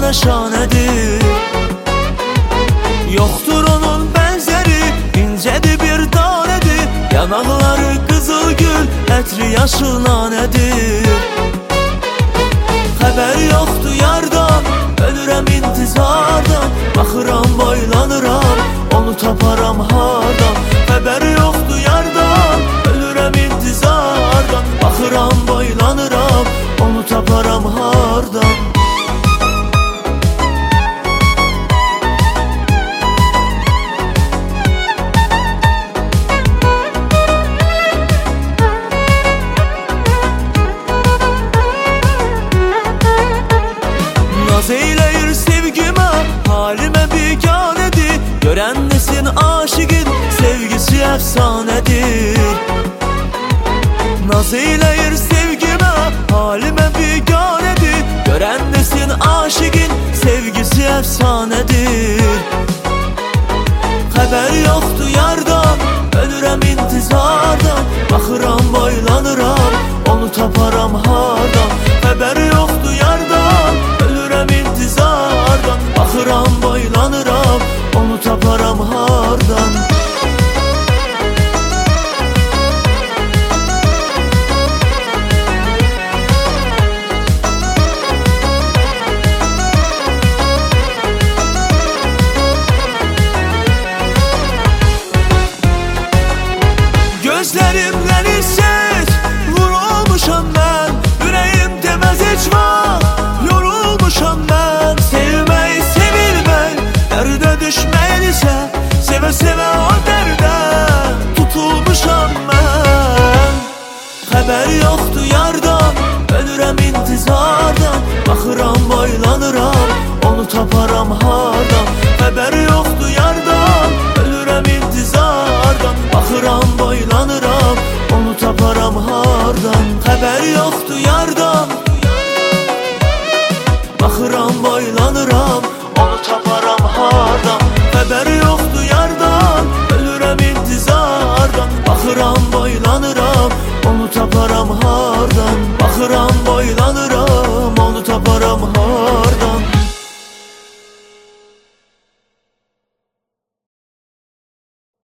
şanə şanədir. Yoxdur onun bənzəri, incədir bir danədir. Yanaqları qızıl gül, ətri yaşıl nanədir. Xəbər yoxdur yardan, ölürəm intizardan. Baxıram boylanıram, onu taparam hardan. Xəbər yoxdur yardan, ölürəm intizardan. Baxıram boylanıram, onu taparam hardan. Naz eyləyir sevgimə, halimə biganədir. Görən desin aşıqın, sevgisi əfsanədir. Naz eyləyir sevgimə, halimə biganədir. Görən desin aşıqın, sevgisi əfsanədir. Xəbər yoxdur yardan, ölürəm intizardan. Baxıram boylanıram, onu taparam hardan. Xəbər yoxdur yardan, ölürəm intizardan. Baxıram boylanıram, onu taparam hardan. Gözlərimdən hisset, vurulmuşam mən. Ürəyim deməz heç vaxt, yorulmuşam mən. Sevmək, sevilmək, dərdə düşmək isə sevə-sevə o dərdə tutulmuşam mən. Xəbər yoxdur yardan, ölürəm intizardan. Baxıram boylanıram, onu taparam hardan. Xəbər yoxdur yardan, ölürəm intizardan. Baxıram boylanıram, onu taparam hardan. Xəbər yoxdur yardan, baxıram boylanıram, onu taparam hardan. Xəbər yoxdur yardan, ölürəm intizardan. Baxıram boylanıram, onu taparam hardan. Baxıram